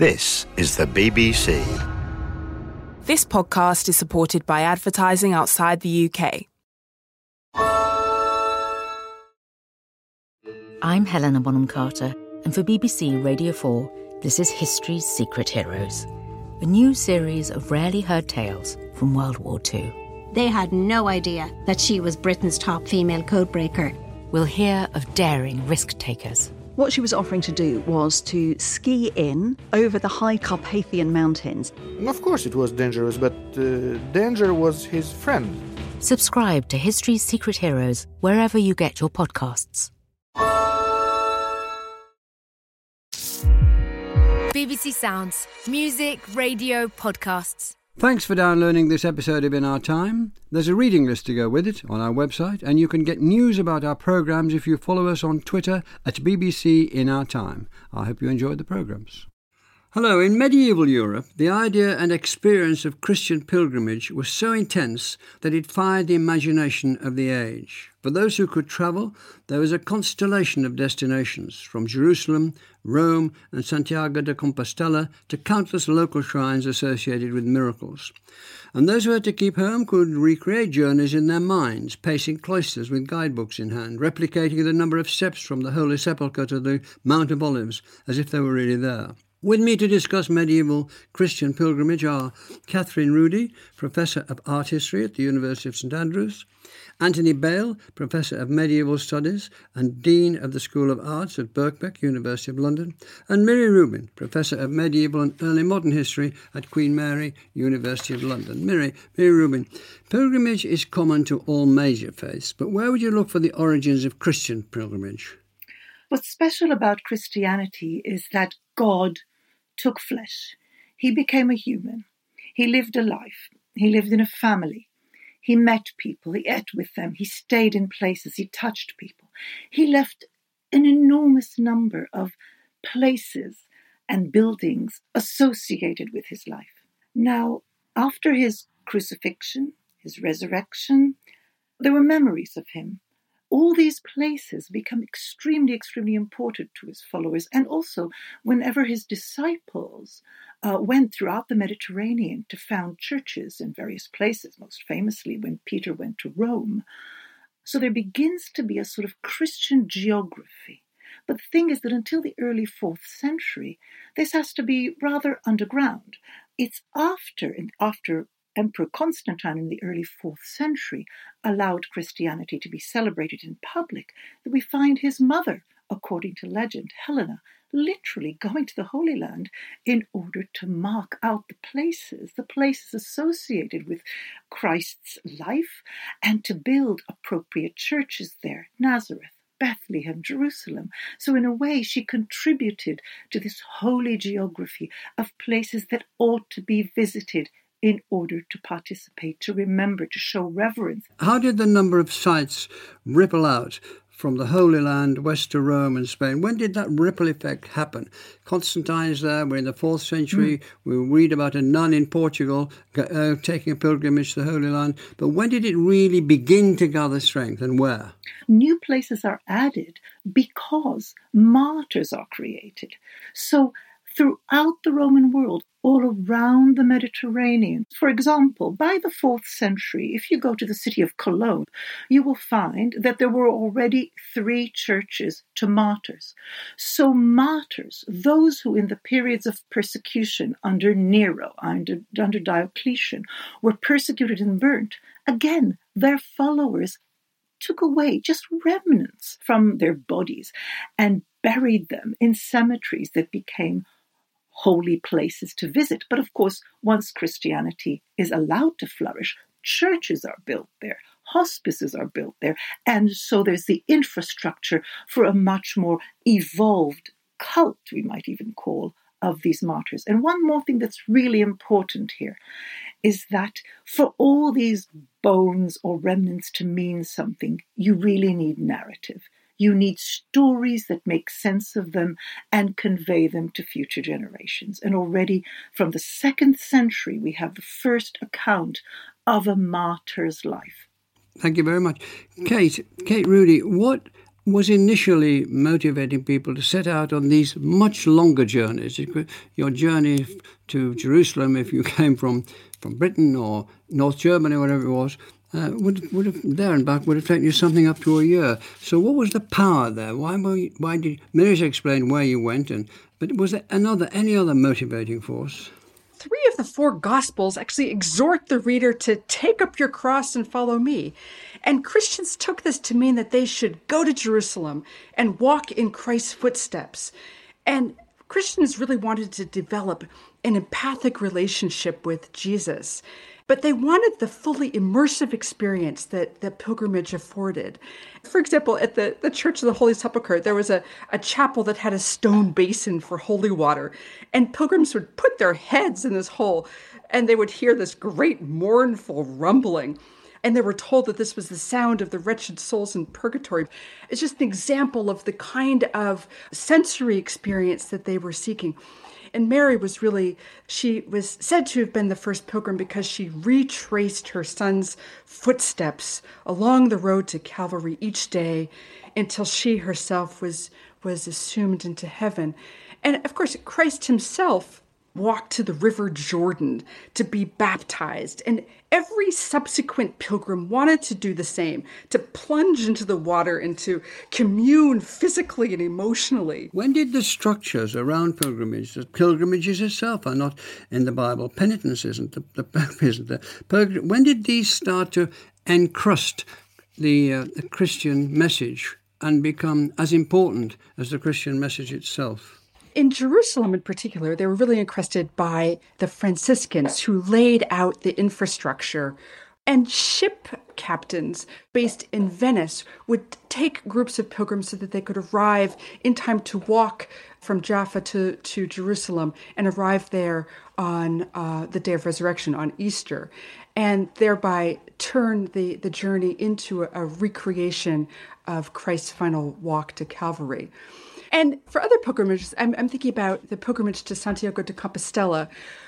This is the BBC. This podcast is supported by advertising outside the UK. I'm Helena Bonham Carter, and for BBC Radio 4, this is History's Secret Heroes, a new series of rarely heard tales from World War II. They had no idea that she was Britain's top female codebreaker. We'll hear of daring risk-takers. What she was offering to do was to ski in over the high Carpathian Mountains. Of course it was dangerous, but danger was his friend. Subscribe to History's Secret Heroes wherever you get your podcasts. BBC Sounds. Music, radio, podcasts. Thanks for downloading this episode of In Our Time. There's a reading list to go with it on our website, and you can get news about our programmes if you follow us on Twitter at BBC In Our Time. I hope you enjoyed the programmes. Hello. In medieval Europe, the idea and experience of Christian pilgrimage was so intense that it fired the imagination of the age. For those who could travel, there was a constellation of destinations, from Jerusalem, Rome and Santiago de Compostela to countless local shrines associated with miracles. And those who had to keep home could recreate journeys in their minds, pacing cloisters with guidebooks in hand, replicating the number of steps from the Holy Sepulchre to the Mount of Olives as if they were really there. With me to discuss medieval Christian pilgrimage are Catherine Rudy, Professor of Art History at the University of St Andrews, Anthony Bale, Professor of Medieval Studies and Dean of the School of Arts at Birkbeck, University of London, and Miri Rubin, Professor of Medieval and Early Modern History at Queen Mary, University of London. Miri Rubin, pilgrimage is common to all major faiths, but where would you look for the origins of Christian pilgrimage? What's special about Christianity is that God took flesh. He became a human. He lived a life. He lived in a family. He met people. He ate with them. He stayed in places. He touched people. He left an enormous number of places and buildings associated with his life. Now, after his crucifixion, his resurrection, there were memories of him. All these places become extremely, extremely important to his followers. And also, whenever his disciples went throughout the Mediterranean to found churches in various places, most famously when Peter went to Rome. So there begins to be a sort of Christian geography. But the thing is that until the early 4th century, this has to be rather underground. It's after Emperor Constantine in the early 4th century allowed Christianity to be celebrated in public that we find his mother, according to legend, Helena, literally going to the Holy Land in order to mark out the places associated with Christ's life and to build appropriate churches there, Nazareth, Bethlehem, Jerusalem. So in a way, she contributed to this holy geography of places that ought to be visited in order to participate, to remember, to show reverence. How did the number of sites ripple out from the Holy Land west to Rome and Spain? When did that ripple effect happen? Constantine's there, we're in the 4th century, we read about a nun in Portugal taking a pilgrimage to the Holy Land, but when did it really begin to gather strength and where? New places are added because martyrs are created. So throughout the Roman world, all around the Mediterranean. For example, by the 4th century, if you go to the city of Cologne, you will find that there were already 3 churches to martyrs. So martyrs, those who in the periods of persecution under Nero, under Diocletian, were persecuted and burnt, again, their followers took away just remnants from their bodies and buried them in cemeteries that became holy places to visit. But of course, once Christianity is allowed to flourish, churches are built there, hospices are built there, and so there's the infrastructure for a much more evolved cult, we might even call, of these martyrs. And one more thing that's really important here is that for all these bones or remnants to mean something, you really need narrative. You need stories that make sense of them and convey them to future generations. And already from the 2nd century, we have the first account of a martyr's life. Thank you very much. Kate Rudy, what was initially motivating people to set out on these much longer journeys? Your journey to Jerusalem, if you came from Britain or North Germany, whatever it was, would have there and back would have taken you something up to a year. So what was the power there? Why did Mary's explain where you went, but was there any other motivating force? 3 of the 4 Gospels actually exhort the reader to take up your cross and follow me. And Christians took this to mean that they should go to Jerusalem and walk in Christ's footsteps. And Christians really wanted to develop an empathic relationship with Jesus. But they wanted the fully immersive experience that pilgrimage afforded. For example, at the Church of the Holy Sepulchre, there was a chapel that had a stone basin for holy water, and pilgrims would put their heads in this hole, and they would hear this great mournful rumbling. And they were told that this was the sound of the wretched souls in purgatory. It's just an example of the kind of sensory experience that they were seeking. And Mary she was said to have been the first pilgrim because she retraced her son's footsteps along the road to Calvary each day until she herself was assumed into heaven. And of course, Christ himself walked to the river Jordan to be baptized. And every subsequent pilgrim wanted to do the same, to plunge into the water and to commune physically and emotionally. When did the structures around pilgrimage, the pilgrimages itself are not in the Bible, penitence isn't, the Pope isn't there. When did these start to encrust the Christian message and become as important as the Christian message itself? In Jerusalem in particular, they were really encrusted by the Franciscans who laid out the infrastructure. And ship captains based in Venice would take groups of pilgrims so that they could arrive in time to walk from Jaffa to Jerusalem and arrive there on the day of resurrection, on Easter, and thereby turn the journey into a recreation of Christ's final walk to Calvary. And for other pilgrimages, I'm thinking about the pilgrimage to Santiago de Compostela.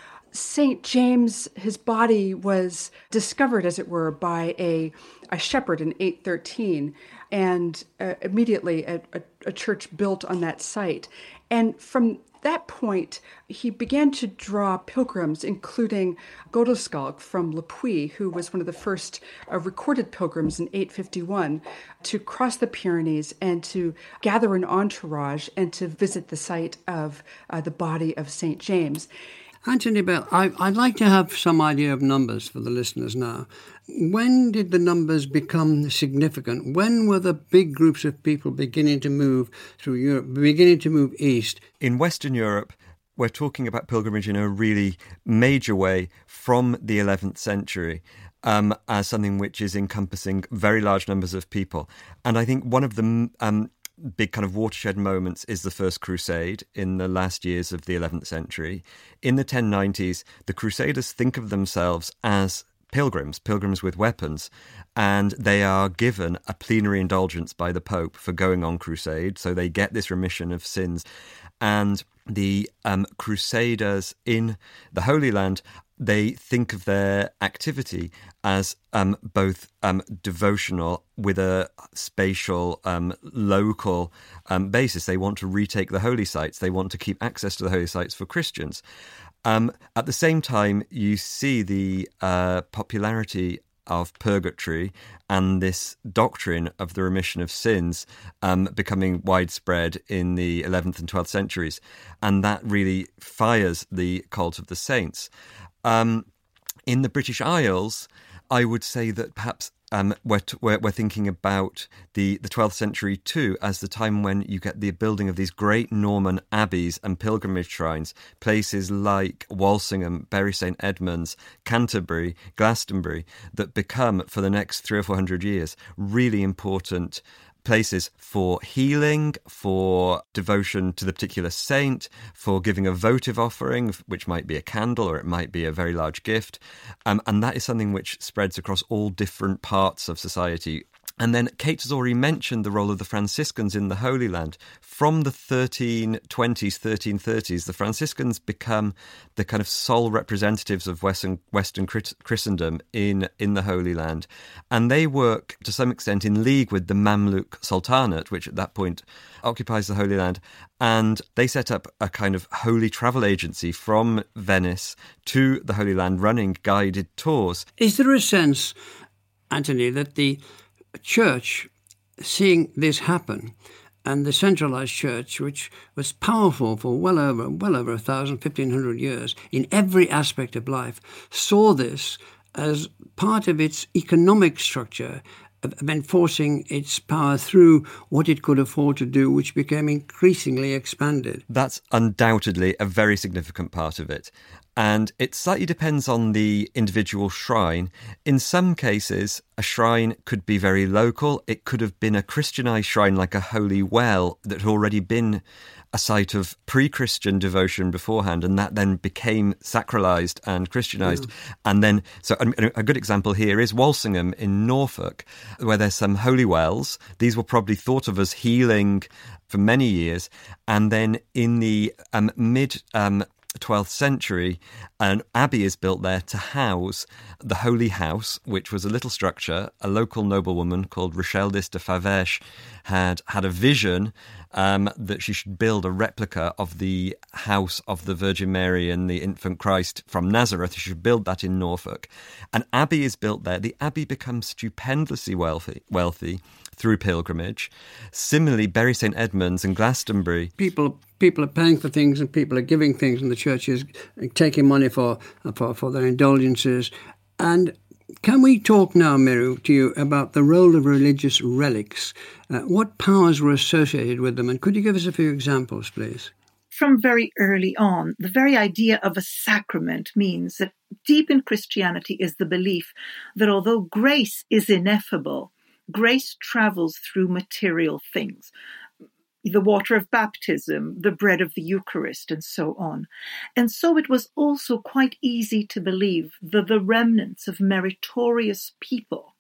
St. James, his body was discovered, as it were, by a shepherd in 813, and immediately a church built on that site. And from that point, he began to draw pilgrims, including Godescalc from Le Puy, who was one of the first recorded pilgrims in 851, to cross the Pyrenees and to gather an entourage and to visit the site of the body of St. James. Anthony Bell, I'd like to have some idea of numbers for the listeners now. When did the numbers become significant? When were the big groups of people beginning to move through Europe, beginning to move east? In Western Europe, we're talking about pilgrimage in a really major way from the 11th century as something which is encompassing very large numbers of people. And I think one of the big kind of watershed moments is the First Crusade in the last years of the 11th century. In the 1090s, the Crusaders think of themselves as pilgrims with weapons, and they are given a plenary indulgence by the Pope for going on crusade, so they get this remission of sins. And the Crusaders in the Holy Land, they think of their activity as both devotional with a spatial, local basis. They want to retake the holy sites. They want to keep access to the holy sites for Christians. At the same time, you see the popularity of purgatory and this doctrine of the remission of sins becoming widespread in the 11th and 12th centuries. And that really fires the cult of the saints. In the British Isles, I would say that perhaps we're thinking about the 12th century too as the time when you get the building of these great Norman abbeys and pilgrimage shrines, places like Walsingham, Bury St Edmunds, Canterbury, Glastonbury, that become, for the next 300 or 400 years, really important places for healing, for devotion to the particular saint, for giving a votive offering, which might be a candle or it might be a very large gift. And that is something which spreads across all different parts of society. And then Kate has already mentioned the role of the Franciscans in the Holy Land. From the 1320s, 1330s, the Franciscans become the kind of sole representatives of Western Christendom in the Holy Land. And they work, to some extent, in league with the Mamluk Sultanate, which at that point occupies the Holy Land. And they set up a kind of holy travel agency from Venice to the Holy Land, running guided tours. Is there a sense, Anthony, that the Church, seeing this happen, and the centralised Church, which was powerful for well over 1,500 years in every aspect of life, saw this as part of its economic structure of enforcing its power through what it could afford to do, which became increasingly expanded? That's undoubtedly a very significant part of it. And it slightly depends on the individual shrine. In some cases, a shrine could be very local. It could have been a Christianized shrine like a holy well that had already been a site of pre-Christian devotion beforehand, and that then became sacralized and Christianized. Yeah. And then, so a good example here is Walsingham in Norfolk, where there's some holy wells. These were probably thought of as healing for many years. And then in the mid 12th century, an abbey is built there to house the Holy House, which was a little structure. A local noblewoman called Rocheldis de Faverges had a vision that she should build a replica of the house of the Virgin Mary and the infant Christ from Nazareth. She should build that in Norfolk. An abbey is built there. The abbey becomes stupendously wealthy through pilgrimage. Similarly, Bury St Edmunds and Glastonbury. People are paying for things, and people are giving things, and the church is taking money for their indulgences. And can we talk now, Meru, to you about the role of religious relics? What powers were associated with them? And could you give us a few examples, please? From very early on, the very idea of a sacrament means that deep in Christianity is the belief that although grace is ineffable, grace travels through material things. The water of baptism, the bread of the Eucharist, and so on. And so it was also quite easy to believe that the remnants of meritorious people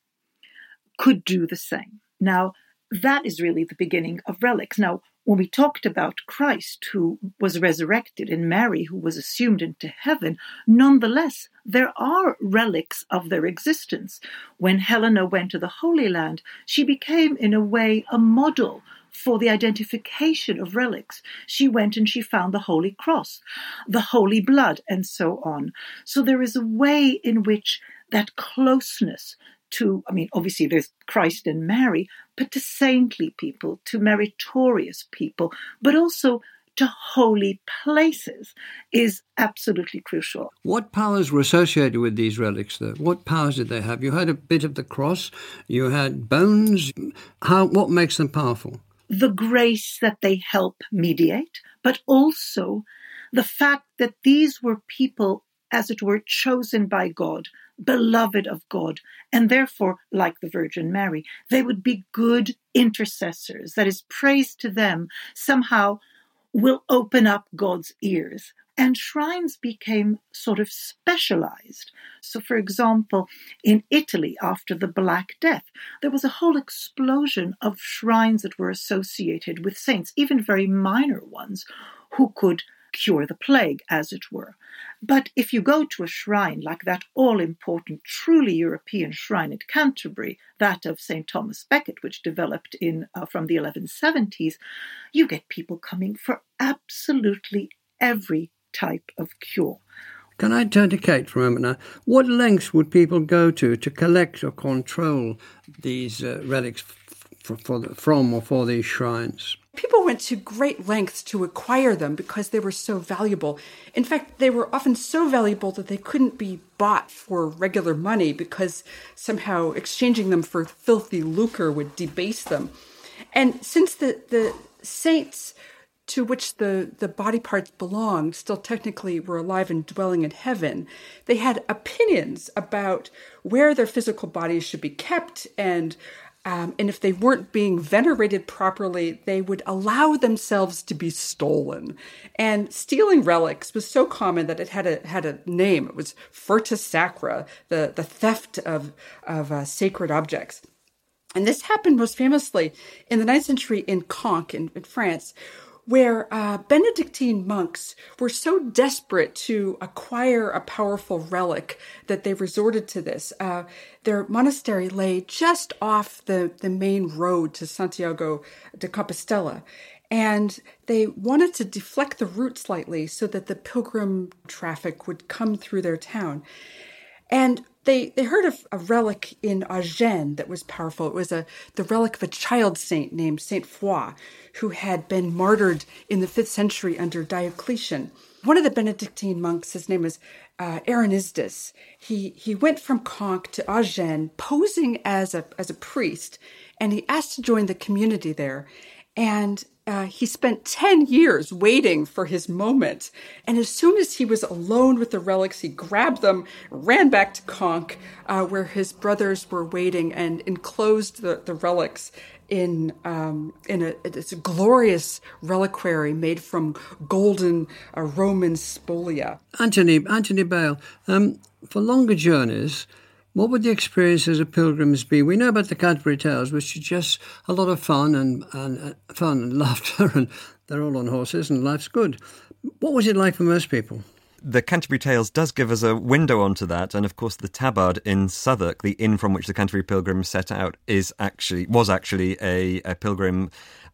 could do the same. Now, that is really the beginning of relics. Now, when we talked about Christ, who was resurrected, and Mary, who was assumed into heaven, nonetheless, there are relics of their existence. When Helena went to the Holy Land, she became, in a way, a model for the identification of relics. She went and she found the Holy Cross, the Holy Blood, and so on. So there is a way in which that closeness to, obviously there's Christ and Mary, but to saintly people, to meritorious people, but also to holy places is absolutely crucial. What powers were associated with these relics, though? What powers did they have? You had a bit of the cross, you had bones. What makes them powerful? The grace that they help mediate, but also the fact that these were people, as it were, chosen by God, beloved of God, and therefore, like the Virgin Mary, they would be good intercessors. That is, praise to them somehow will open up God's ears. And shrines became sort of specialized. So, for example, in Italy, after the Black Death, there was a whole explosion of shrines that were associated with saints, even very minor ones, who could cure the plague, as it were. But if you go to a shrine like that all-important, truly European shrine at Canterbury, that of St. Thomas Becket, which developed from the 1170s, you get people coming for absolutely every type of cure. Can I turn to Kate for a moment now? What lengths would people go to collect or control these relics for these shrines? People went to great lengths to acquire them because they were so valuable. In fact, they were often so valuable that they couldn't be bought for regular money because somehow exchanging them for filthy lucre would debase them. And since the saints to which the body parts belonged still technically were alive and dwelling in heaven, they had opinions about where their physical bodies should be kept, and if they weren't being venerated properly, they would allow themselves to be stolen. And stealing relics was so common that it had a name. It was furta sacra, the theft of sacred objects. And this happened most famously in the 9th century in Caen, in France, where Benedictine monks were so desperate to acquire a powerful relic that they resorted to this. Their monastery lay just off the main road to Santiago de Compostela, and they wanted to deflect the route slightly so that the pilgrim traffic would come through their town. And they heard of a relic in Agen that was powerful. It was the relic of a child saint named Saint Foy, who had been martyred in the 5th century under Diocletian. One of the Benedictine monks, his name was Arenisdus. He went from Caen to Agen, posing as a priest, and he asked to join the community there. And he spent 10 years waiting for his moment. And as soon as he was alone with the relics, he grabbed them, ran back to Caen, where his brothers were waiting, and enclosed the relics in it's a glorious reliquary made from golden Roman spolia. Anthony Bale, for longer journeys, what would the experiences of pilgrims be? We know about the Canterbury Tales, which are just a lot of fun and laughter, and they're all on horses, and life's good. What was it like for most people? The Canterbury Tales does give us a window onto that, and of course the Tabard in Southwark, the inn from which the Canterbury Pilgrims set out, was actually a pilgrim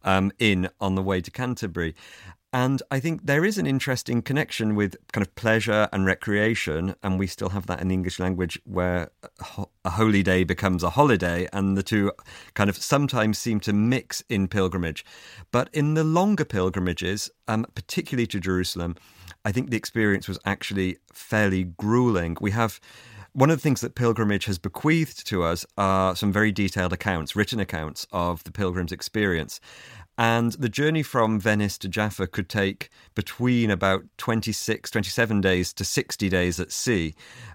inn on the way to Canterbury. And I think there is an interesting connection with kind of pleasure and recreation, and we still have that in the English language where a holy day becomes a holiday, and the two kind of sometimes seem to mix in pilgrimage. But in the longer pilgrimages, particularly to Jerusalem, I think the experience was actually fairly grueling. We have one of the things that pilgrimage has bequeathed to us are some very detailed accounts, written accounts of the pilgrim's experience. And the journey from Venice to Jaffa could take between about 27 days to 60 days at sea.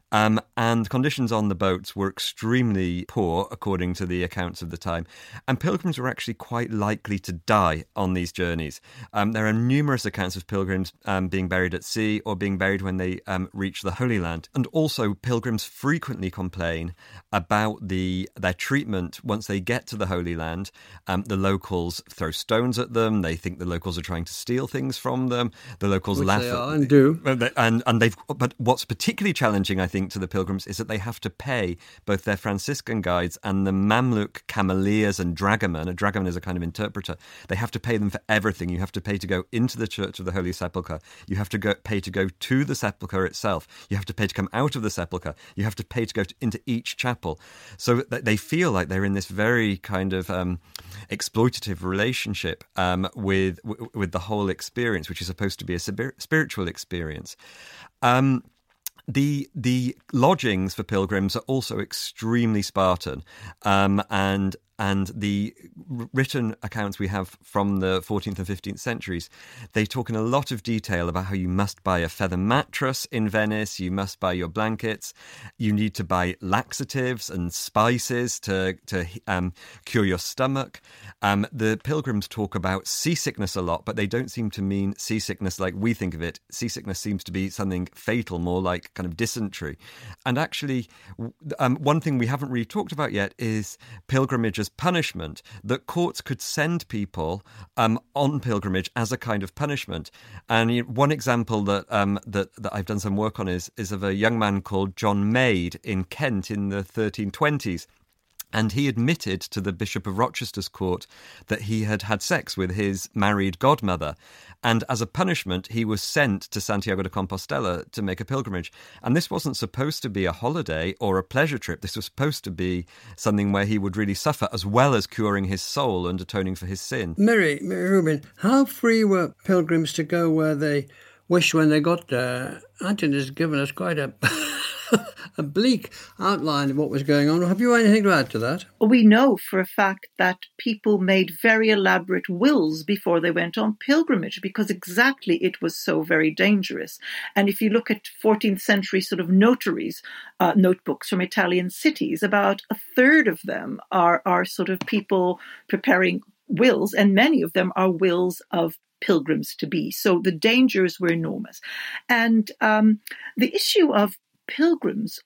And conditions on the boats were extremely poor, according to the accounts of the time. And pilgrims were actually quite likely to die on these journeys. There are numerous accounts of pilgrims being buried at sea or being buried when they reach the Holy Land. And also, pilgrims frequently complain about their treatment once they get to the Holy Land. The locals throw stones at them. They think the locals are trying to steal things from them. The locals laugh they at are and do. But what's particularly challenging, I think, to the pilgrims is that they have to pay both their Franciscan guides and the Mamluk cameleers and dragoman. A dragoman is a kind of interpreter. They have to pay them for everything. You have to pay to go into the Church of the Holy Sepulchre. You have to pay to go to the sepulchre itself. You have to pay to come out of the sepulchre. You have to pay to go into each chapel. So they feel like they're in this very kind of exploitative relationship with the whole experience, which is supposed to be a spiritual experience. The lodgings for pilgrims are also extremely Spartan, and the written accounts we have from the 14th and 15th centuries, they talk in a lot of detail about how you must buy a feather mattress in Venice, you must buy your blankets, you need to buy laxatives and spices to cure your stomach. The pilgrims talk about seasickness a lot, but they don't seem to mean seasickness like we think of it. Seasickness seems to be something fatal, more like kind of dysentery. And actually, one thing we haven't really talked about yet is pilgrimage as punishment, that courts could send people on pilgrimage as a kind of punishment. And one example that I've done some work on is of a young man called John Maid in Kent in the 1320s. And he admitted to the Bishop of Rochester's court that he had had sex with his married godmother. And as a punishment, he was sent to Santiago de Compostela to make a pilgrimage. And this wasn't supposed to be a holiday or a pleasure trip. This was supposed to be something where he would really suffer, as well as curing his soul and atoning for his sin. Mary Rubin, how free were pilgrims to go where they wished when they got there? Anthony has given us quite a bleak outline of what was going on. Have you anything to add to that? We know for a fact that people made very elaborate wills before they went on pilgrimage, because exactly it was so very dangerous. And if you look at 14th century sort of notaries, notebooks from Italian cities, about a third of them are sort of people preparing wills, and many of them are wills of pilgrims to be. So the dangers were enormous. And the issue of pilgrims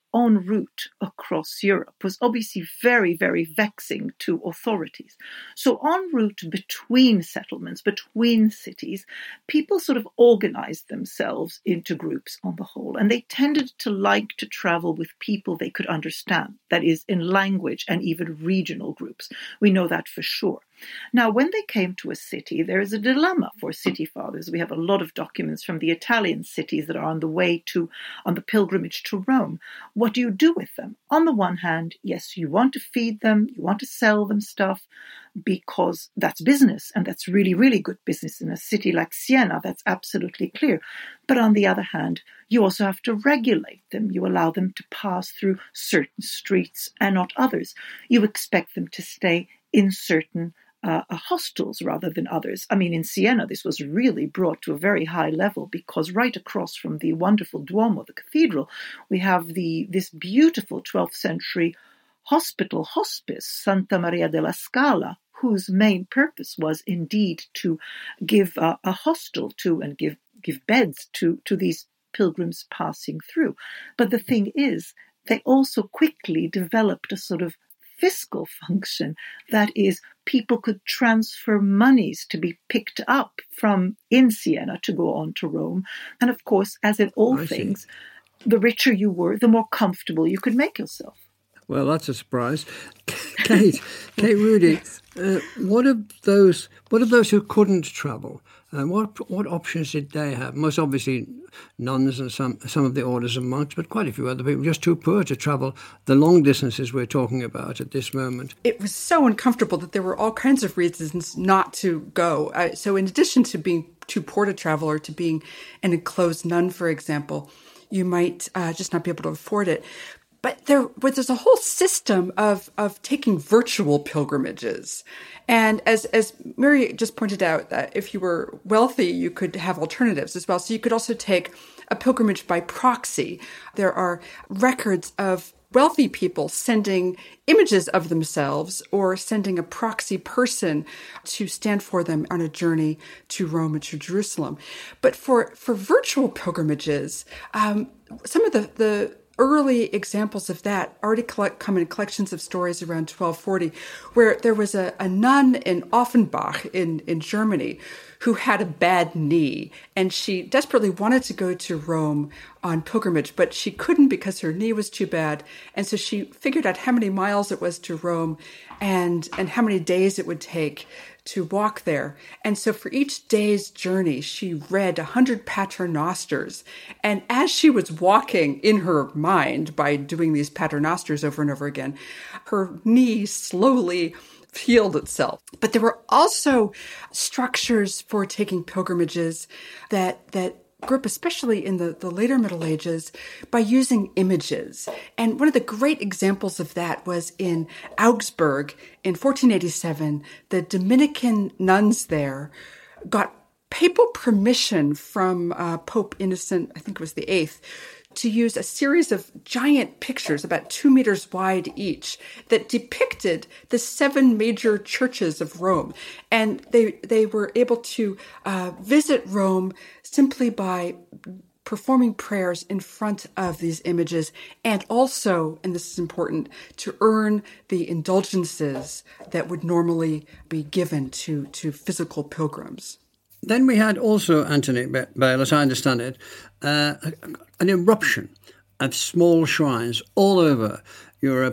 en route across Europe was obviously very, very vexing to authorities. So en route between settlements, between cities, people sort of organized themselves into groups on the whole, and they tended to like to travel with people they could understand, that is, in language and even regional groups. We know that for sure. Now, when they came to a city, there is a dilemma for city fathers. We have a lot of documents from the Italian cities that are on the pilgrimage to Rome. What do you do with them? On the one hand, yes, you want to feed them, you want to sell them stuff, because that's business, and that's really, really good business in a city like Siena. That's absolutely clear. But on the other hand, you also have to regulate them. You allow them to pass through certain streets and not others. You expect them to stay in certain hostels rather than others. I mean, in Siena, this was really brought to a very high level, because right across from the wonderful Duomo, the cathedral, we have this beautiful 12th century hospice, Santa Maria della Scala, whose main purpose was indeed to give a hostel to and give beds to these pilgrims passing through. But the thing is, they also quickly developed a sort of fiscal function. That is, people could transfer monies to be picked up from in Siena to go on to Rome. And of course, as in all things, the richer you were, the more comfortable you could make yourself. Well, that's a surprise. Kate Rudy, yes. What of those who couldn't travel? What options did they have? Most obviously nuns and some of the orders of monks, but quite a few other people just too poor to travel the long distances we're talking about at this moment. It was so uncomfortable that there were all kinds of reasons not to go. So in addition to being too poor to travel, or to being an enclosed nun, for example, you might just not be able to afford it. But there's a whole system of taking virtual pilgrimages. And as Mary just pointed out, that if you were wealthy, you could have alternatives as well. So you could also take a pilgrimage by proxy. There are records of wealthy people sending images of themselves or sending a proxy person to stand for them on a journey to Rome and to Jerusalem. But for virtual pilgrimages, some of the early examples of that already come in collections of stories around 1240, where there was a nun in Offenbach in Germany who had a bad knee, and she desperately wanted to go to Rome on pilgrimage, but she couldn't because her knee was too bad. And so she figured out how many miles it was to Rome and how many days it would take to walk there. And so for each day's journey, she read 100 paternosters. And as she was walking in her mind by doing these paternosters over and over again, her knee slowly healed itself. But there were also structures for taking pilgrimages that grew up, especially in the later Middle Ages, by using images. And one of the great examples of that was in Augsburg in 1487. The Dominican nuns there got papal permission from Pope Innocent, I think it was the 8th, to use a series of giant pictures, about 2 meters wide each, that depicted the 7 major churches of Rome. And they were able to visit Rome simply by performing prayers in front of these images, and also, and this is important, to earn the indulgences that would normally be given to physical pilgrims. Then we had also, Anthony Bale, as I understand it, an eruption of small shrines all over Europe,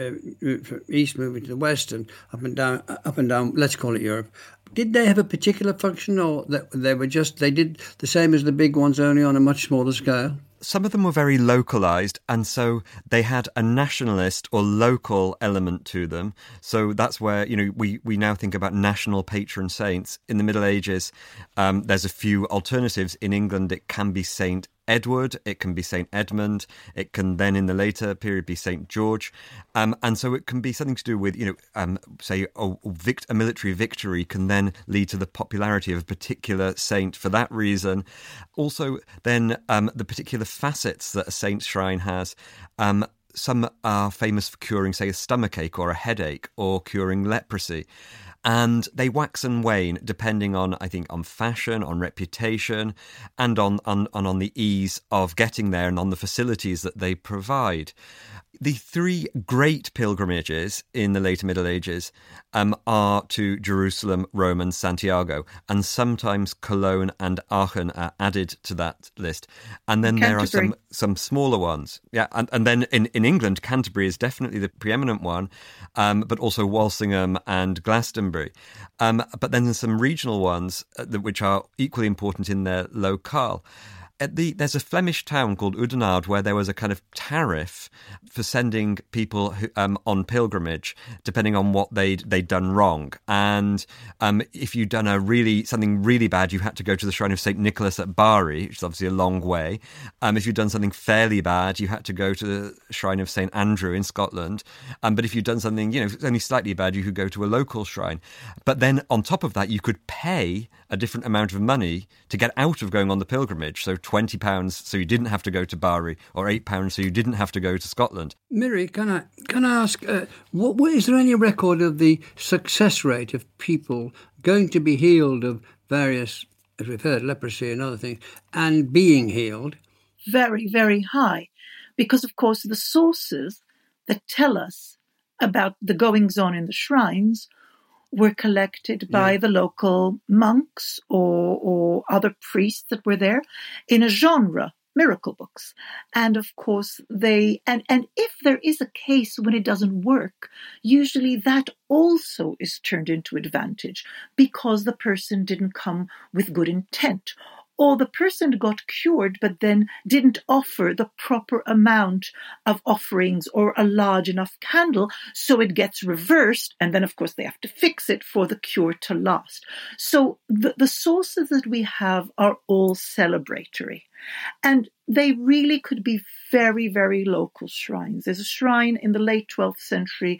east moving to the west and up and down, let's call it Europe. Did they have a particular function, or that they did the same as the big ones, only on a much smaller scale? Some of them were very localized, and so they had a nationalist or local element to them. So that's where, we now think about national patron saints. In the Middle Ages, there's a few alternatives. In England, it can be Saint Edward, it can be Saint Edmund, it can then in the later period be Saint George. And so it can be something to do with, say a military victory can then lead to the popularity of a particular saint for that reason. Also, then the particular facets that a saint's shrine has. Some are famous for curing, say, a stomachache or a headache, or curing leprosy. And they wax and wane depending on, I think, on fashion, on reputation, and on the ease of getting there and on the facilities that they provide. The three great pilgrimages in the later Middle Ages are to Jerusalem, Rome and Santiago, and sometimes Cologne and Aachen are added to that list. And then there are some smaller ones. Yeah, and then in England, Canterbury is definitely the preeminent one, but also Walsingham and Glastonbury. But then there's some regional ones which are equally important in their locale. There's a Flemish town called Oudenaarde where there was a kind of tariff for sending people on pilgrimage, depending on what they'd done wrong. And if you'd done something really bad, you had to go to the shrine of St. Nicholas at Bari, which is obviously a long way. If you'd done something fairly bad, you had to go to the shrine of St. Andrew in Scotland. But if you'd done something, only slightly bad, you could go to a local shrine. But then on top of that, you could pay a different amount of money to get out of going on the pilgrimage. So £20 so you didn't have to go to Bari, or £8 so you didn't have to go to Scotland. Miri, can I ask, is there any record of the success rate of people going to be healed of various, as we've heard, leprosy and other things, and being healed? Very, very high. Because, of course, the sources that tell us about the goings-on in the shrines were collected by the local monks or other priests that were there in a genre, miracle books. And of course and if there is a case when it doesn't work, usually that also is turned into advantage because the person didn't come with good intent, or the person got cured but then didn't offer the proper amount of offerings or a large enough candle, so it gets reversed, and then of course they have to fix it for the cure to last. So the sources that we have are all celebratory, and they really could be very, very local shrines. There's a shrine in the late 12th century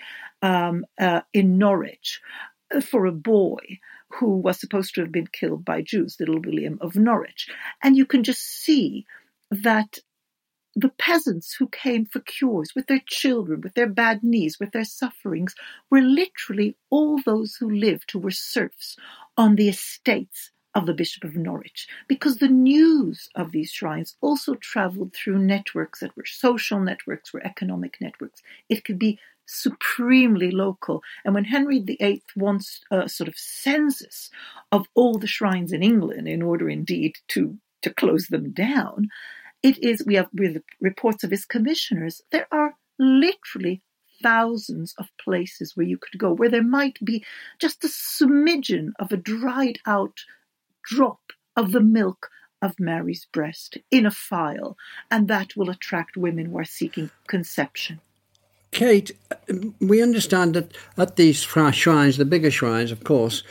in Norwich for a boy who was supposed to have been killed by Jews, little William of Norwich. And you can just see that the peasants who came for cures with their children, with their bad knees, with their sufferings, were literally all those who lived, who were serfs on the estates of the Bishop of Norwich, because the news of these shrines also traveled through networks that were social networks, were economic networks. It could be supremely local. And when Henry VIII wants a sort of census of all the shrines in England in order indeed to close them down, we have the reports of his commissioners. There are literally thousands of places where you could go, where there might be just a smidgen of a dried out drop of the milk of Mary's breast in a phial, and that will attract women who are seeking conception. Kate, we understand that at these shrines, the bigger shrines, of course,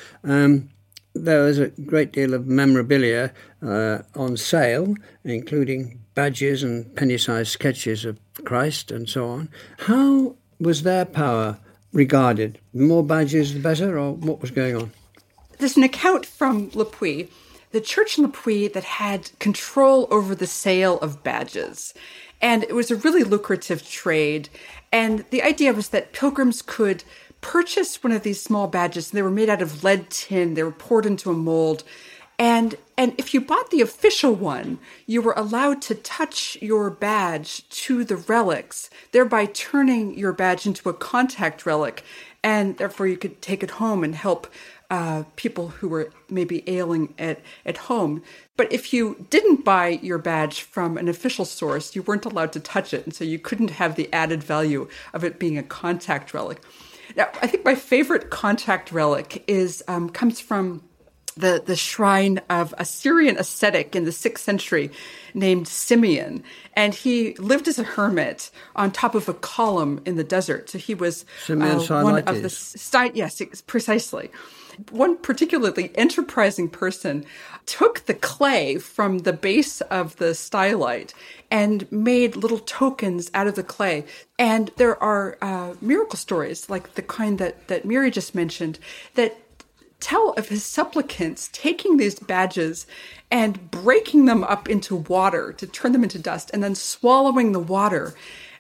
there is a great deal of memorabilia on sale, including badges and penny-sized sketches of Christ and so on. How was their power regarded? The more badges, the better, or what was going on? There's an account from Le Puy, the church in Le Puy that had control over the sale of badges. And it was a really lucrative trade. And the idea was that pilgrims could purchase one of these small badges. They were made out of lead tin. They were poured into a mold. And if you bought the official one, you were allowed to touch your badge to the relics, thereby turning your badge into a contact relic. And therefore you could take it home and help people who were maybe ailing at home. But if you didn't buy your badge from an official source, you weren't allowed to touch it. And so you couldn't have the added value of it being a contact relic. Now, I think my favorite contact relic comes from the shrine of a Syrian ascetic in the 6th century named Simeon. And he lived as a hermit on top of a column in the desert. So he was one of the... Yes, precisely. One particularly enterprising person took the clay from the base of the stylite and made little tokens out of the clay. And there are miracle stories like the kind that Miri just mentioned that tell of his supplicants taking these badges and breaking them up into water to turn them into dust and then swallowing the water,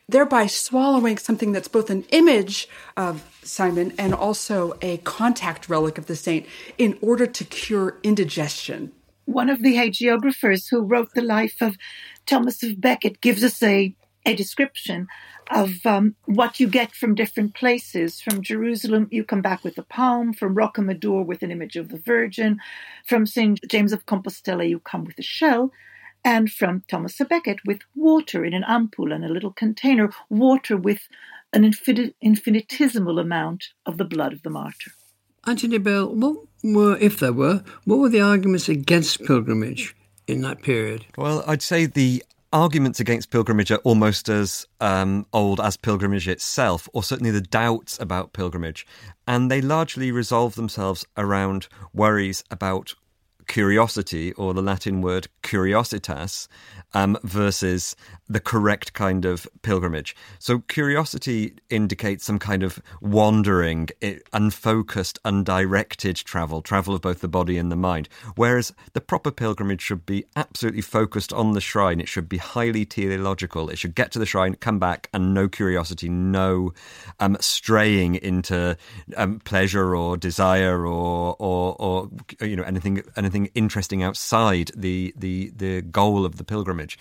thereby swallowing something that's both an image of Simon and also a contact relic of the saint in order to cure indigestion. One of the hagiographers who wrote the life of Thomas of Becket gives us a description of what you get from different places. From Jerusalem, you come back with a palm. From Rocamadour, with an image of the Virgin. From St. James of Compostela, you come with a shell. And from Thomas of Becket, with water in an ampoule and a little container, water with an infinitesimal amount of the blood of the martyr. Anthony Bell, what were the arguments against pilgrimage in that period? Well, I'd say the arguments against pilgrimage are almost as old as pilgrimage itself, or certainly the doubts about pilgrimage. And they largely resolve themselves around worries about curiosity, or the Latin word curiositas, versus the correct kind of pilgrimage. So curiosity indicates some kind of wandering, unfocused, undirected travel of both the body and the mind, whereas the proper pilgrimage should be absolutely focused on the shrine. It should be highly teleological. It should get to the shrine, come back, and no curiosity, no straying into pleasure or desire or anything interesting outside the goal of the pilgrimage.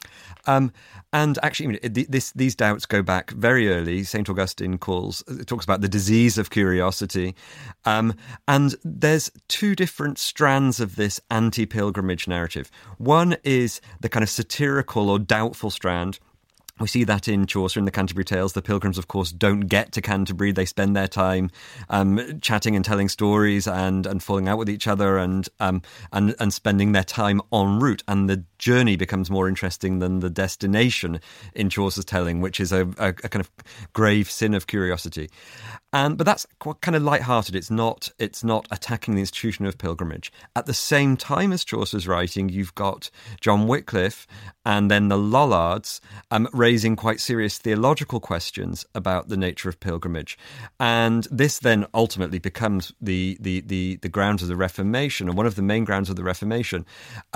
And actually, these doubts go back very early. St. Augustine talks about the disease of curiosity. And there's two different strands of this anti-pilgrimage narrative. One is the kind of satirical or doubtful strand. We see that in Chaucer in the Canterbury Tales. The pilgrims, of course, don't get to Canterbury. They spend their time chatting and telling stories and falling out with each other and spending their time en route. And the journey becomes more interesting than the destination in Chaucer's telling, which is a kind of grave sin of curiosity. But that's kind of light-hearted. It's not attacking the institution of pilgrimage. At the same time as Chaucer's writing, you've got John Wycliffe and then the Lollards raising quite serious theological questions about the nature of pilgrimage. And this then ultimately becomes the grounds of the Reformation, and one of the main grounds of the Reformation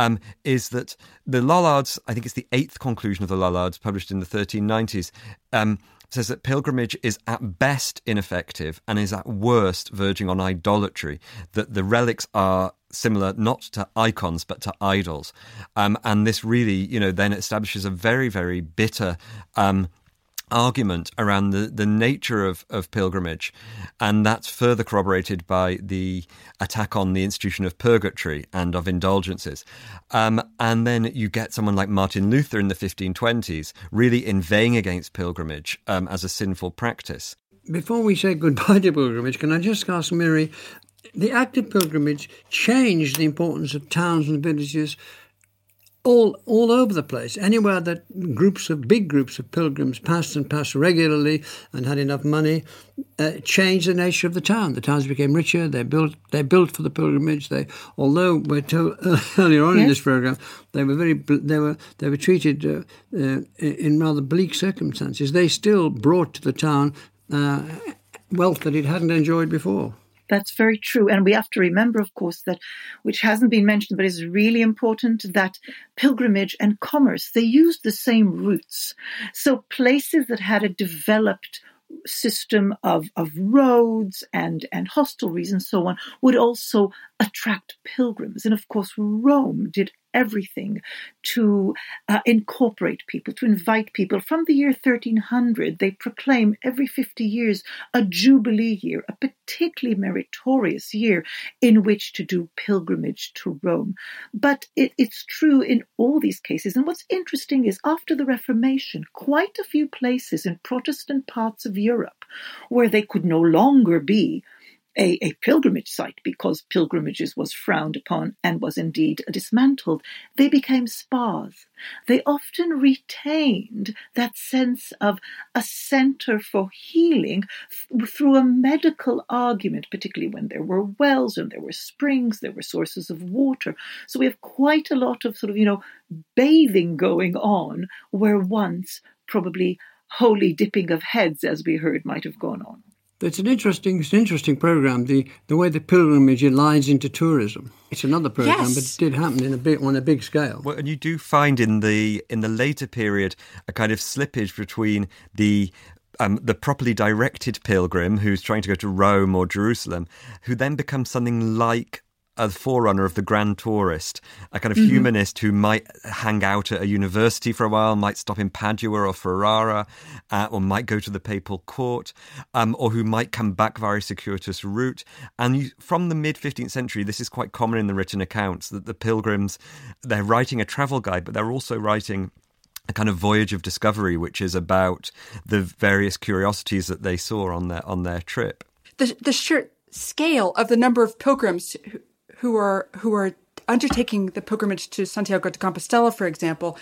is that the Lollards, I think it's the 8th conclusion of the Lollards, published in the 1390s, says that pilgrimage is at best ineffective and is at worst verging on idolatry, that the relics are similar not to icons but to idols. And this really, then establishes a very, very bitter argument around the nature of pilgrimage, and that's further corroborated by the attack on the institution of purgatory and of indulgences. And then you get someone like Martin Luther in the 1520s really inveighing against pilgrimage as a sinful practice. Before we say goodbye to pilgrimage, can I just ask Mary, the act of pilgrimage changed the importance of towns and villages all over the place. Anywhere that big groups of pilgrims passed regularly and had enough money, changed the nature of the town. The towns became richer. They built for the pilgrimage. Although we're told earlier on in this program, they were treated in rather bleak circumstances. They still brought to the town wealth that it hadn't enjoyed before. That's very true. And we have to remember, of course, that, which hasn't been mentioned, but is really important, that pilgrimage and commerce, they used the same routes. So places that had a developed system of roads and hostelries and so on would also attract pilgrims. And of course, Rome did everything to incorporate people, to invite people. From the year 1300, they proclaim every 50 years a jubilee year, a particularly meritorious year in which to do pilgrimage to Rome. But it's true in all these cases. And what's interesting is after the Reformation, quite a few places in Protestant parts of Europe where they could no longer be a pilgrimage site because pilgrimages was frowned upon and was indeed dismantled, they became spas. They often retained that sense of a center for healing through a medical argument, particularly when there were wells and there were springs, there were sources of water. So we have quite a lot of bathing going on where once probably holy dipping of heads, as we heard, might have gone on. It's an interesting program. The way the pilgrimage aligns into tourism. It's another program, Yes. but it did happen on a big scale. Well, and you do find in the later period a kind of slippage between the properly directed pilgrim who's trying to go to Rome or Jerusalem, who then becomes something like a forerunner of the grand tourist, a kind of humanist who might hang out at a university for a while, might stop in Padua or Ferrara, or might go to the papal court, or who might come back via a circuitous route. And from the mid-15th century, this is quite common in the written accounts, that the pilgrims, they're writing a travel guide, but they're also writing a kind of voyage of discovery, which is about the various curiosities that they saw on their trip. The sheer scale of the number of pilgrims who are undertaking the pilgrimage to Santiago de Compostela, for example,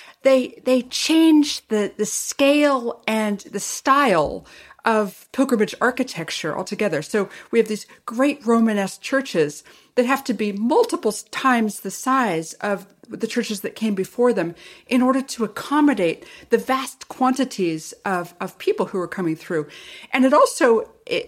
they change the scale and the style of pilgrimage architecture altogether. So we have these great Romanesque churches that have to be multiple times the size of the churches that came before them in order to accommodate the vast quantities of people who are coming through. And it also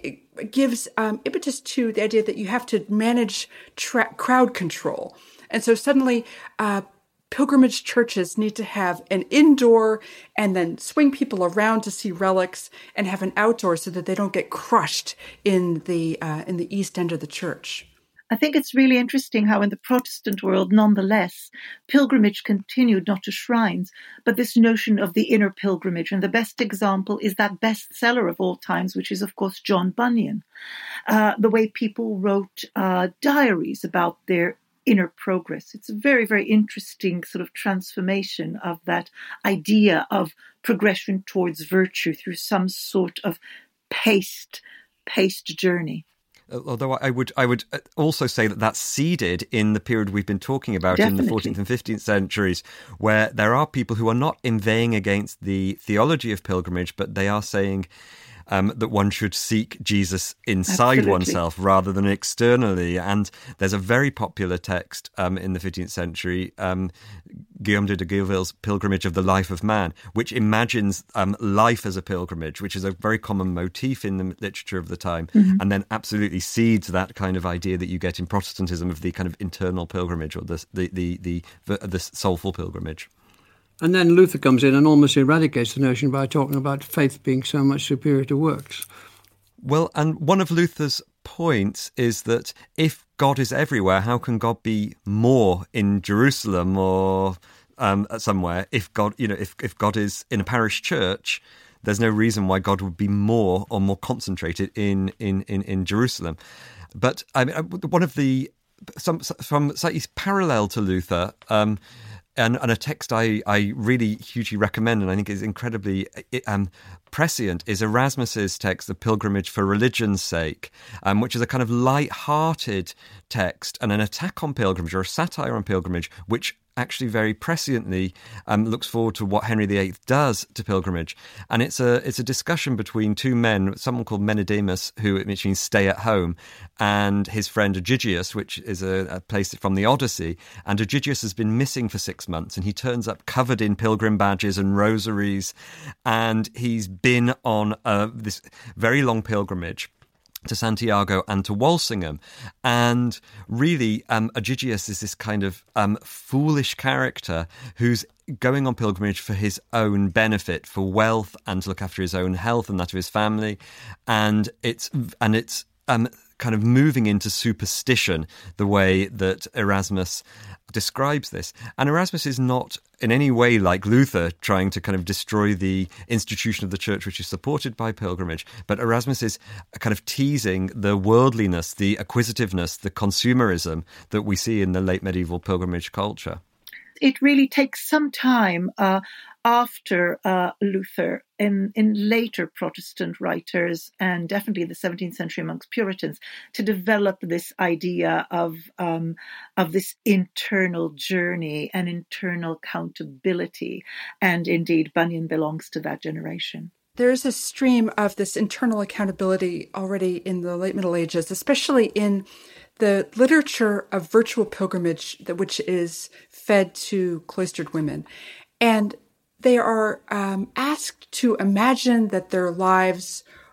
gives impetus to the idea that you have to manage crowd control. And so suddenly pilgrimage churches need to have an indoor and then swing people around to see relics, and have an outdoor so that they don't get crushed in the east end of the church. I think it's really interesting how in the Protestant world, nonetheless, pilgrimage continued not to shrines, but this notion of the inner pilgrimage. And the best example is that bestseller of all times, which is, of course, John Bunyan. The way people wrote diaries about their inner progress. It's a very, very interesting sort of transformation of that idea of progression towards virtue through some sort of paced journey. Although I would also say that that's seeded in the period we've been talking about. Definitely. In the 14th and 15th centuries, where there are people who are not inveighing against the theology of pilgrimage, but they are saying that one should seek Jesus inside Absolutely. oneself rather than externally. And there's a very popular text in the 15th century, Guillaume de Guilville's Pilgrimage of the Life of Man, which imagines life as a pilgrimage, which is a very common motif in the literature of the time, and then absolutely seeds that kind of idea that you get in Protestantism of the kind of internal pilgrimage, or the soulful pilgrimage. And then Luther comes in and almost eradicates the notion by talking about faith being so much superior to works. Well, and one of Luther's points is that if God is everywhere, how can God be more in Jerusalem or somewhere? If God, if God is in a parish church, there's no reason why God would be more or more concentrated in Jerusalem. But I mean, one of from slightly parallel to Luther. And a text I really hugely recommend, and I think is incredibly prescient, is Erasmus's text, The Pilgrimage for Religion's Sake, which is a kind of light-hearted text and an attack on pilgrimage, or a satire on pilgrimage, which actually very presciently looks forward to what Henry VIII does to pilgrimage. And it's a discussion between two men, someone called Menedemus, which means stay at home, and his friend Egidius, which is a place from the Odyssey. And Egidius has been missing for 6 months, and he turns up covered in pilgrim badges and rosaries, and he's been on this very long pilgrimage to Santiago and to Walsingham. And really, Egidius is this kind of foolish character who's going on pilgrimage for his own benefit, for wealth, and to look after his own health and that of his family. And it's kind of moving into superstition, the way that Erasmus describes this. And Erasmus is not in any way like Luther trying to kind of destroy the institution of the church, which is supported by pilgrimage. But Erasmus is kind of teasing the worldliness, the acquisitiveness, the consumerism that we see in the late medieval pilgrimage culture. It really takes some time after Luther in later Protestant writers, and definitely the 17th century amongst Puritans, to develop this idea of this internal journey and internal accountability. And indeed, Bunyan belongs to that generation. There is a stream of this internal accountability already in the late Middle Ages, especially in the literature of virtual pilgrimage, which is fed to cloistered women. And they are asked to imagine that their lives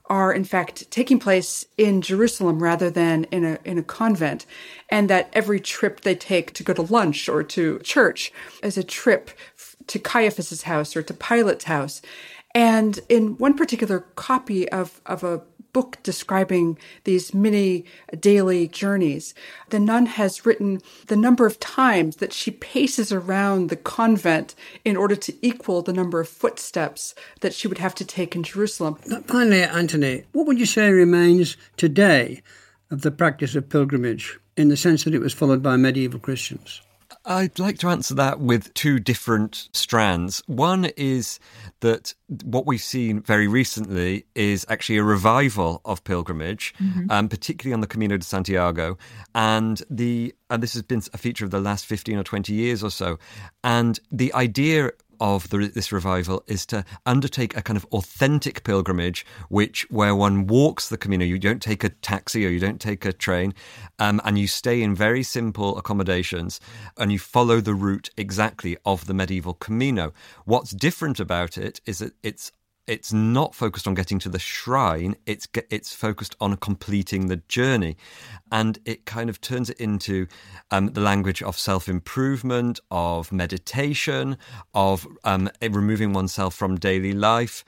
are in fact taking place in Jerusalem rather than in a convent, and that every trip they take to go to lunch or to church is a trip to Caiaphas's house or to Pilate's house. And in one particular copy of a book describing these mini daily journeys, the nun has written the number of times that she paces around the convent in order to equal the number of footsteps that she would have to take in Jerusalem. Finally, Anthony, what would you say remains today of the practice of pilgrimage in the sense that it was followed by medieval Christians? I'd like to answer that with two different strands. One is that what we've seen very recently is actually a revival of pilgrimage, particularly on the Camino de Santiago. And this has been a feature of the last 15 or 20 years or so. And the idea of this revival is to undertake a kind of authentic pilgrimage, where one walks the Camino. You don't take a taxi or you don't take a train, and you stay in very simple accommodations, and you follow the route exactly of the medieval Camino. What's different about it is that it's not focused on getting to the shrine, it's focused on completing the journey. And it kind of turns it into the language of self-improvement, of meditation, of removing oneself from daily life,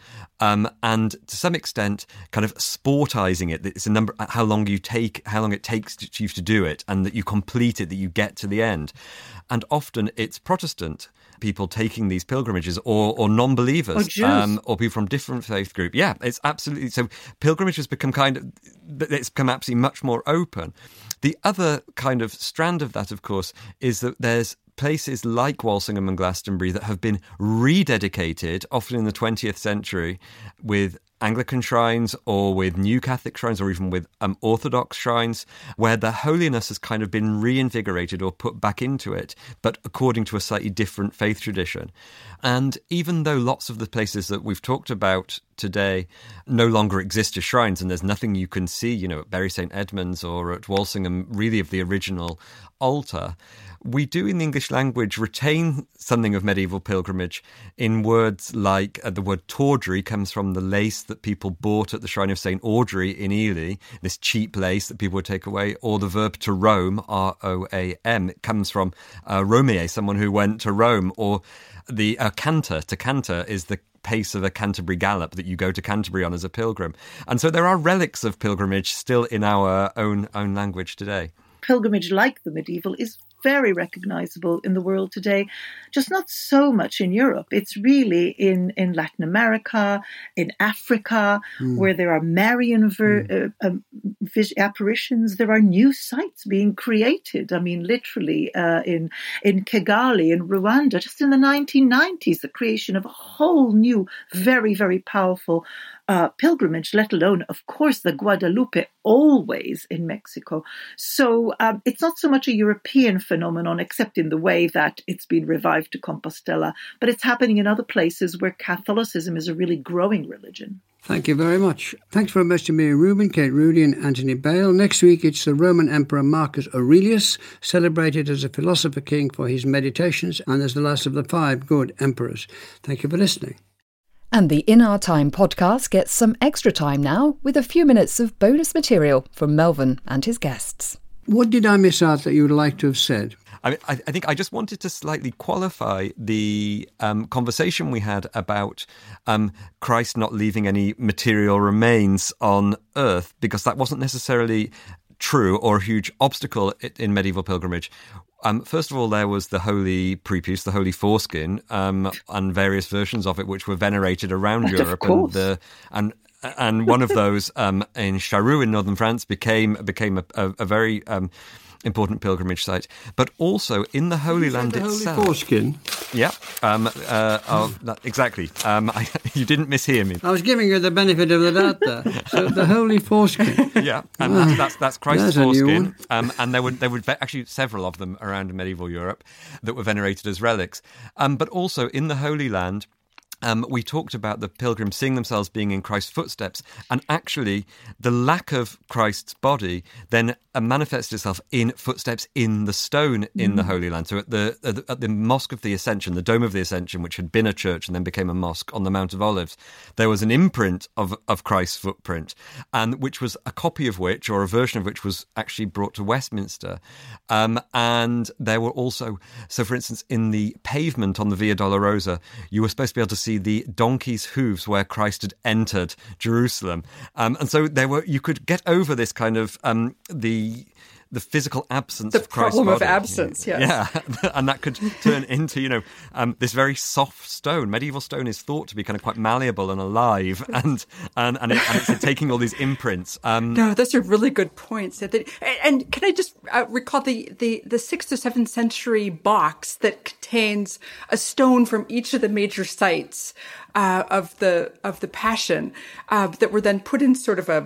and to some extent kind of sportizing it. It's a number, how long it takes you to do it, and that you complete it, that you get to the end. And often it's Protestant people taking these pilgrimages, or non-believers, or people from different faith group. Yeah, it's absolutely. So pilgrimage has become it's become absolutely much more open. The other kind of strand of that, of course, is that there's places like Walsingham and Glastonbury that have been rededicated, often in the 20th century, with Anglican shrines or with New Catholic shrines or even with Orthodox shrines, where the holiness has kind of been reinvigorated or put back into it, but according to a slightly different faith tradition. And even though lots of the places that we've talked about today no longer exist as shrines, and there's nothing you can see, at Bury St Edmunds or at Walsingham, really of the original altar, we do in the English language retain something of medieval pilgrimage in words like the word tawdry comes from the lace that people bought at the shrine of St Audrey in Ely, this cheap lace that people would take away, or the verb to roam, R-O-A-M. It comes from Romier, someone who went to Rome, or the canter. To canter is the pace of a Canterbury gallop that you go to Canterbury on as a pilgrim. And so there are relics of pilgrimage still in our own language today. Pilgrimage, like the medieval, is very recognizable in the world today, just not so much in Europe. It's really in Latin America, in Africa, where there are Marian apparitions. There are new sites being created. I mean, literally in Kigali, in Rwanda, just in the 1990s, the creation of a whole new, very, very powerful pilgrimage, let alone, of course, the Guadalupe, always in Mexico. So it's not so much a European phenomenon, except in the way that it's been revived to Compostela, but it's happening in other places where Catholicism is a really growing religion. Thank you very much. Thanks very much to Mary Rubin, Kate Rudy and Anthony Bale. Next week it's the Roman Emperor Marcus Aurelius, celebrated as a philosopher king for his meditations and as the last of the 5 good emperors. Thank you for listening. And the In Our Time podcast gets some extra time now with a few minutes of bonus material from Melvyn and his guests. What did I miss out that you would like to have said? I think I just wanted to slightly qualify the conversation we had about Christ not leaving any material remains on earth, because that wasn't necessarily true or a huge obstacle in medieval pilgrimage. First of all, there was the holy prepuce, the holy foreskin, and various versions of it which were venerated around Europe. And one of those in Charroux in northern France became a very important pilgrimage site. But also in the Holy Land itself. Holy foreskin? Yeah, exactly. You didn't mishear me. I was giving you the benefit of the doubt there. So the holy foreskin. Yeah, and that's Christ's foreskin. And there were actually several of them around medieval Europe that were venerated as relics. But also in the Holy Land, we talked about the pilgrims seeing themselves being in Christ's footsteps, and actually the lack of Christ's body then manifested itself in footsteps in the stone in the Holy Land. So at the Mosque of the Ascension, the Dome of the Ascension, which had been a church and then became a mosque on the Mount of Olives, there was an imprint of Christ's footprint, and which was a copy of which, or a version of which, was actually brought to Westminster. And there were also, so for instance, in the pavement on the Via Dolorosa, you were supposed to be able to see the donkey's hooves where Christ had entered Jerusalem. And so you could get over this kind of the physical absence of Christ's body. The problem of absence, yes. Yeah, and that could turn into, this very soft stone. Medieval stone is thought to be kind of quite malleable and alive, and it's taking all these imprints. No, those are really good points. And can I just recall the 6th or 7th century box that contains a stone from each of the major sites of the Passion that were then put in sort of a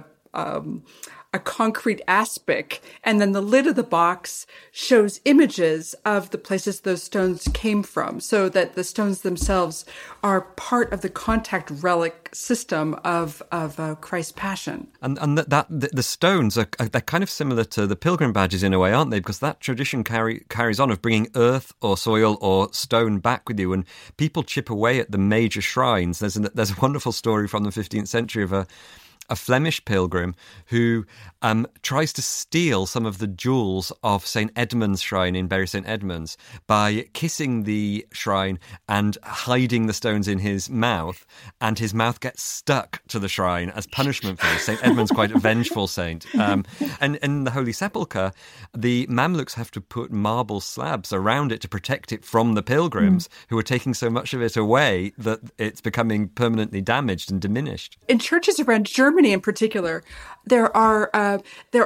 concrete aspic, and then the lid of the box shows images of the places those stones came from, so that the stones themselves are part of the contact relic system of Christ's Passion. And the stones they're kind of similar to the pilgrim badges in a way, aren't they? Because that tradition carries on of bringing earth or soil or stone back with you, and people chip away at the major shrines. There's a wonderful story from the 15th century of a Flemish pilgrim who tries to steal some of the jewels of St. Edmund's shrine in Bury St. Edmunds by kissing the shrine and hiding the stones in his mouth, and his mouth gets stuck to the shrine as punishment for this. St. Edmund's quite a vengeful saint. And in the Holy Sepulchre, the Mamluks have to put marble slabs around it to protect it from the pilgrims who are taking so much of it away that it's becoming permanently damaged and diminished. In churches around Germany in particular, there are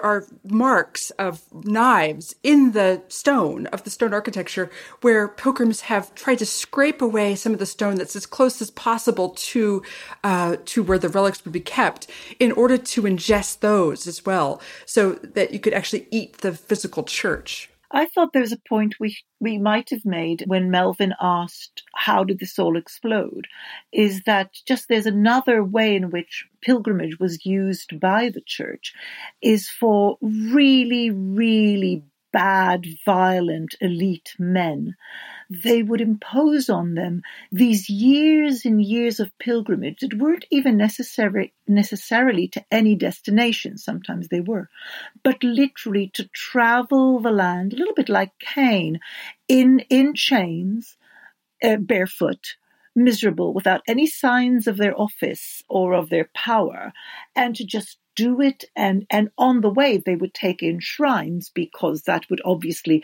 marks of knives in the stone architecture where pilgrims have tried to scrape away some of the stone that's as close as possible to where the relics would be kept, in order to ingest those as well, so that you could actually eat the physical church. I thought there was a point we might have made when Melvyn asked, how did this all explode? Is that just there's another way in which pilgrimage was used by the church is for really, really bad, violent, elite men. They would impose on them these years and years of pilgrimage that weren't even necessarily to any destination. Sometimes they were, but literally to travel the land, a little bit like Cain, in chains, barefoot, miserable, without any signs of their office or of their power, and to just do it. And on the way, they would take in shrines, because that would obviously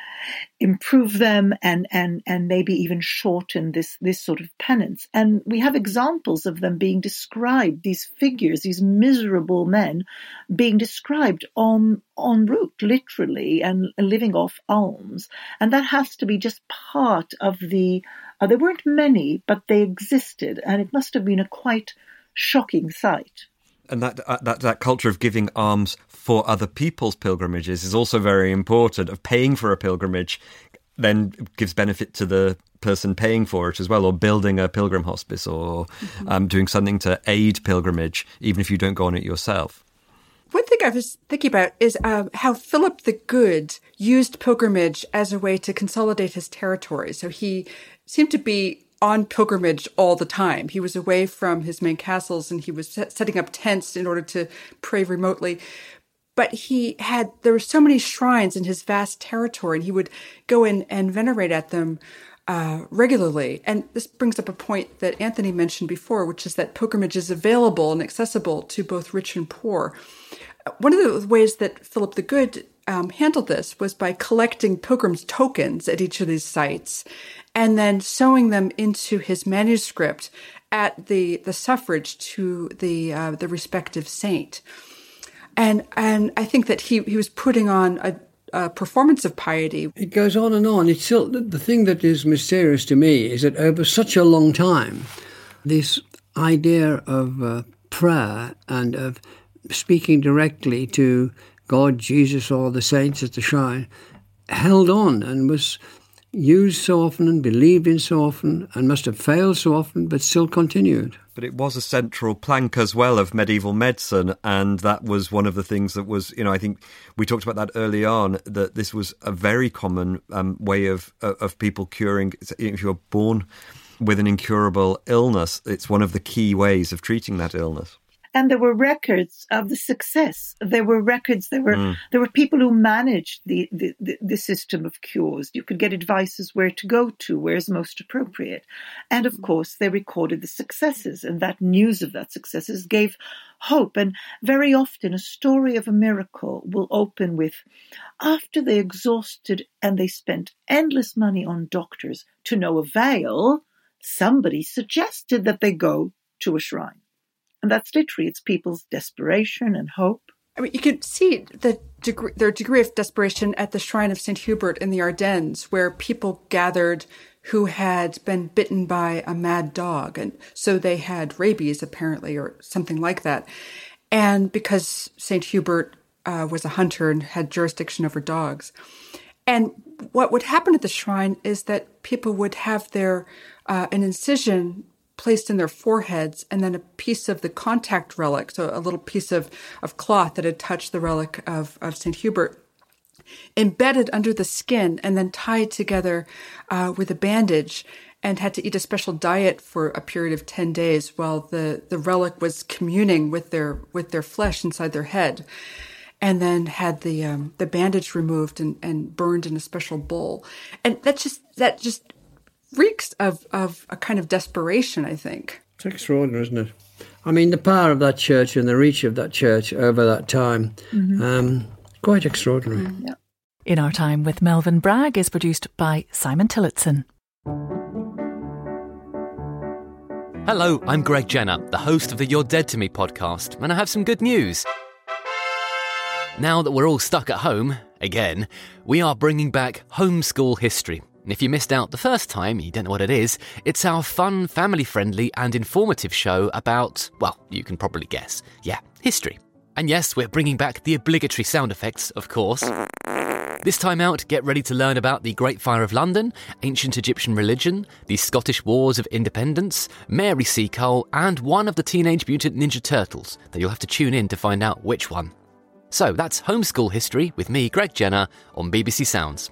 improve them and maybe even shorten this sort of penance. And we have examples of them being described, these figures, these miserable men being described en route, literally, and living off alms. And that has to be just part of there weren't many, but they existed, and it must have been a quite shocking sight. And that culture of giving alms for other people's pilgrimages is also very important. Of paying for a pilgrimage then gives benefit to the person paying for it as well, or building a pilgrim hospice, or doing something to aid pilgrimage, even if you don't go on it yourself. One thing I was thinking about is how Philip the Good used pilgrimage as a way to consolidate his territory. So he seemed to be on pilgrimage all the time. He was away from his main castles, and he was setting up tents in order to pray remotely. But there were so many shrines in his vast territory, and he would go in and venerate at them regularly. And this brings up a point that Anthony mentioned before, which is that pilgrimage is available and accessible to both rich and poor. One of the ways that Philip the Good handled this was by collecting pilgrims' tokens at each of these sites, and then sewing them into his manuscript at the suffrage to the respective saint. And I think that he was putting on a performance of piety. It goes on and on. It's still the thing that is mysterious to me is that over such a long time, this idea of prayer and of speaking directly to God, Jesus, or the saints at the shrine held on and was used so often and believed in so often and must have failed so often but still continued. But it was a central plank as well of medieval medicine, and that was one of the things that was, I think we talked about that early on, that this was a very common way of people curing. If you're born with an incurable illness, it's one of the key ways of treating that illness. And there were records of the success. There were records. There were people who managed the system of cures. You could get advice as where to go to, where is most appropriate. And of course, they recorded the successes, and that news of that successes gave hope. And very often, a story of a miracle will open with, after they exhausted and they spent endless money on doctors to no avail, somebody suggested that they go to a shrine. And that's literally, it's people's desperation and hope. I mean, you could see their degree of desperation at the shrine of St. Hubert in the Ardennes, where people gathered who had been bitten by a mad dog. And so they had rabies, apparently, or something like that. And because St. Hubert was a hunter and had jurisdiction over dogs. And what would happen at the shrine is that people would have an incision placed in their foreheads, and then a piece of the contact relic, so a little piece of cloth that had touched the relic of St. Hubert, embedded under the skin and then tied together with a bandage, and had to eat a special diet for a period of 10 days while the relic was communing with their flesh inside their head, and then had the bandage removed and burned in a special bowl. And that just reeks of a kind of desperation, I think. It's extraordinary, isn't it? I mean, the power of that church and the reach of that church over that time, quite extraordinary. Yeah. In Our Time with Melvyn Bragg is produced by Simon Tillotson. Hello, I'm Greg Jenner, the host of the You're Dead to Me podcast, and I have some good news. Now that we're all stuck at home, again, we are bringing back Homeschool History. And if you missed out the first time, you don't know what it is, it's our fun, family-friendly and informative show about, well, you can probably guess. Yeah, history. And yes, we're bringing back the obligatory sound effects, of course. This time out, get ready to learn about the Great Fire of London, ancient Egyptian religion, the Scottish Wars of Independence, Mary Seacole, and one of the Teenage Mutant Ninja Turtles, that you'll have to tune in to find out which one. So that's Homeschool History with me, Greg Jenner, on BBC Sounds.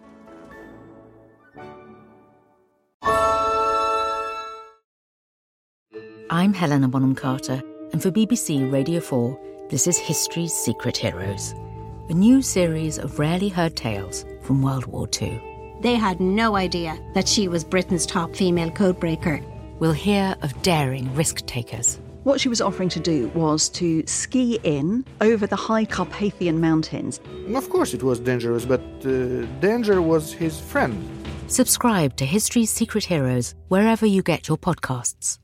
I'm Helena Bonham Carter, and for BBC Radio 4, this is History's Secret Heroes, a new series of rarely heard tales from World War II. They had no idea that she was Britain's top female codebreaker. We'll hear of daring risk-takers. What she was offering to do was to ski in over the high Carpathian Mountains. Of course it was dangerous, but danger was his friend. Subscribe to History's Secret Heroes wherever you get your podcasts.